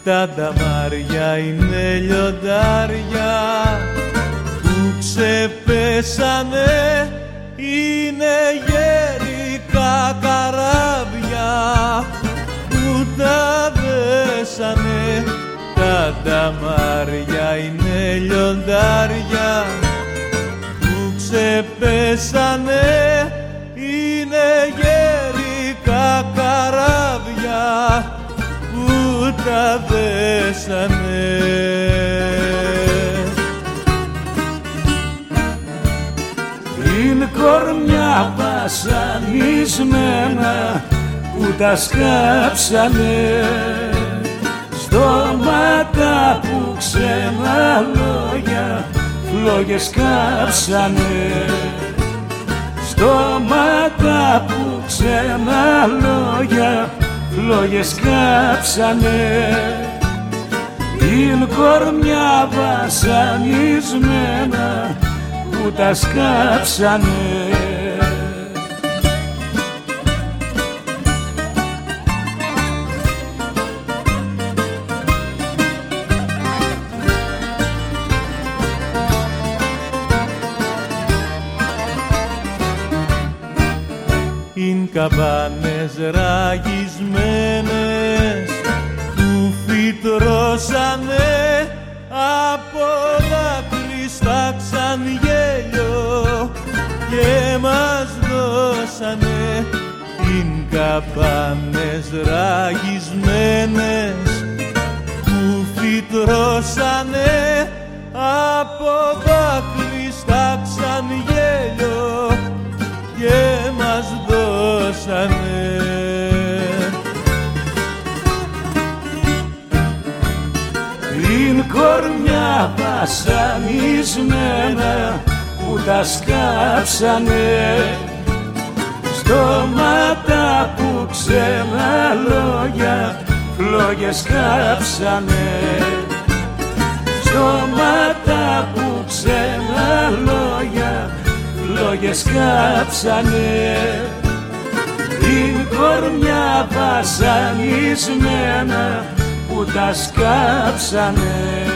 Τα νταμάρια είναι λιοντάρια που ξεπέσανε, είναι γερικά καράβια που τα δέσανε. Τα νταμάρια είναι λιοντάρια που ξεπέσανε, είναι γερικά καράβια που τα δέσανε. Είναι κορμιά βασανισμένα που τα σκάψανε, στόματα που ξένα λόγια φλόγες κάψανε, στόματα που ξένα λόγια φλόγες κάψανε. Είναι κορμιά βασανισμένα που τα σκάψανε. Είναι καμπάνες ραγισμένες που φυτρώσανε, από δάκρυ στάξαν γέλιο και μας δώσανε. Είναι καμπάνες ραγισμένες που φυτρώσανε, από δάκρυ στάξαν γέλιο και μας δώσανε. Είναι κορμιά βασανισμένα που τα σκάψανε, στόματα που ξένα λόγια φλόγες κάψανε, στόματα που ξένα λόγια φλόγες κάψανε. Είναι κορμιά βασανισμένα που τα σκάψανε.